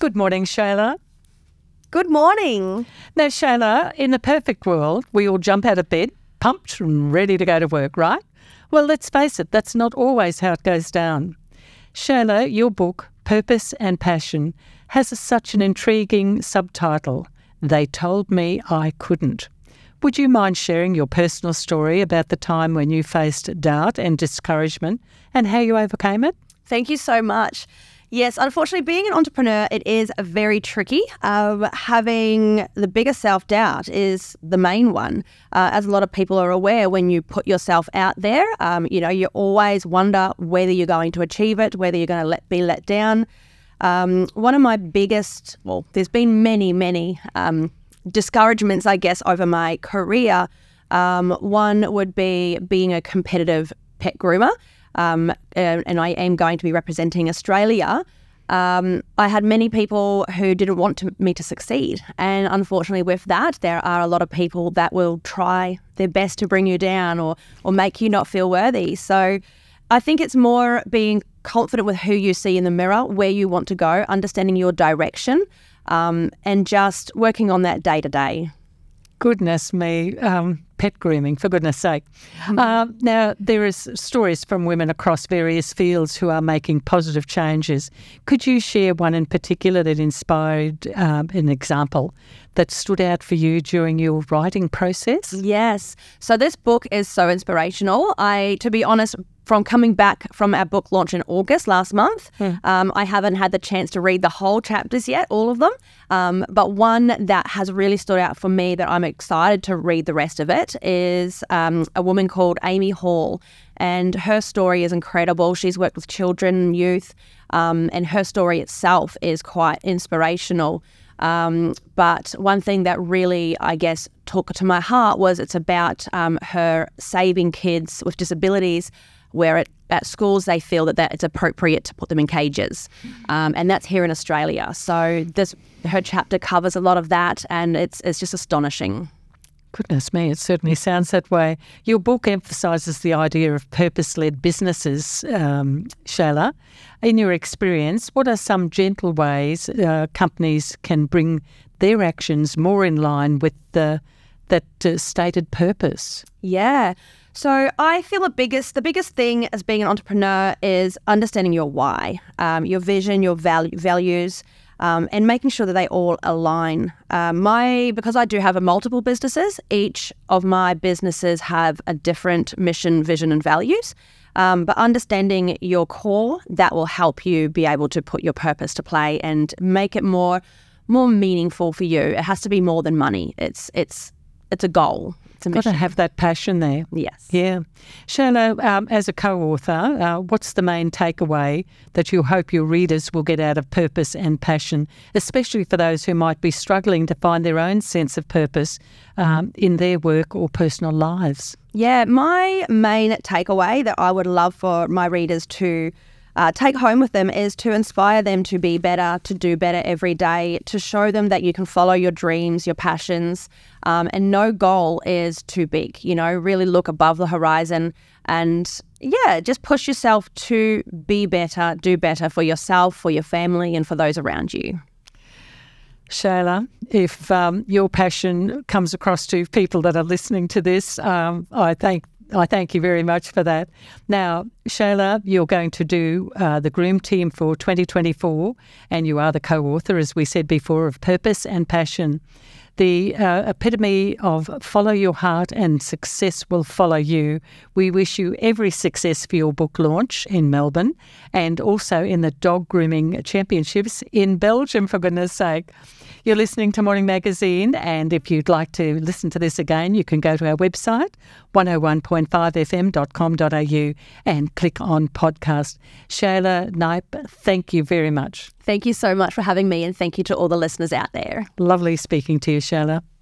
Good morning, Shayla. Good morning. Now, Shayla, in the perfect world, we all jump out of bed, pumped and ready to go to work, right? Well, let's face it, that's not always how it goes down. Shayla, your book, Purpose and Passion, has such an intriguing subtitle, They Told Me I Couldn't. Would you mind sharing your personal story about the time when you faced doubt and discouragement and how you overcame it? Thank you so much. Yes, unfortunately, being an entrepreneur, it is very tricky. Having the biggest self-doubt is the main one. As a lot of people are aware, when you put yourself out there, you always wonder whether you're going to achieve it, whether you're going to be let down. One of my biggest, there's been many discouragements, I guess, over my career. One would be being a competitive pet groomer. And I am going to be representing Australia. I had many people who didn't want me to succeed. And unfortunately with that, there are a lot of people that will try their best to bring you down or make you not feel worthy. So I think it's more being confident with who you see in the mirror, where you want to go, understanding your direction, and just working on that day to day. Goodness me, pet grooming, for goodness sake. Now, there is stories from women across various fields who are making positive changes. Could you share one in particular that inspired an example that stood out for you during your writing process? Yes. So this book is so inspirational. To be honest, from coming back from our book launch in August last month, I haven't had the chance to read the whole chapters yet, all of them. But one that has really stood out for me that I'm excited to read the rest of it is a woman called Amy Hall. And her story is incredible. She's worked with children and youth, and her story itself is quite inspirational. But one thing that really, I guess, took to my heart was it's about her saving kids with disabilities where at schools they feel that it's appropriate to put them in cages. And that's here in Australia. So her chapter covers a lot of that, and it's just astonishing. Goodness me, it certainly sounds that way. Your book emphasises the idea of purpose-led businesses, Shayla. In your experience, what are some gentle ways companies can bring their actions more in line with that stated purpose? Yeah. So I feel the biggest thing as being an entrepreneur is understanding your why, your vision, your values, and making sure that they all align. Because I do have multiple businesses, each of my businesses have a different mission, vision, and values. But understanding your core, that will help you be able to put your purpose to play and make it more meaningful for you. It has to be more than money. It's a goal. Got to have that passion there. Yes. Yeah. Shayla, as a co-author, what's the main takeaway that you hope your readers will get out of Purpose and Passion, especially for those who might be struggling to find their own sense of purpose in their work or personal lives? Yeah, my main takeaway that I would love for my readers to take home with them is to inspire them to be better, to do better every day, to show them that you can follow your dreams, your passions, and no goal is too big. Really look above the horizon and, just push yourself to be better, do better for yourself, for your family, and for those around you. Shayla, if your passion comes across to people that are listening to this, I thank you very much for that. Now, Shayla, you're going to do the Groom Team for 2024, and you are the co-author, as we said before, of Purpose and Passion. The epitome of follow your heart and success will follow you. We wish you every success for your book launch in Melbourne and also in the Dog Grooming Championships in Belgium, for goodness sake. You're listening to Morning Magazine, and if you'd like to listen to this again, you can go to our website, 101.5fm.com.au, and click on podcast. Shayla Knipe, thank you very much. Thank you so much for having me, and thank you to all the listeners out there. Lovely speaking to you, Shayla.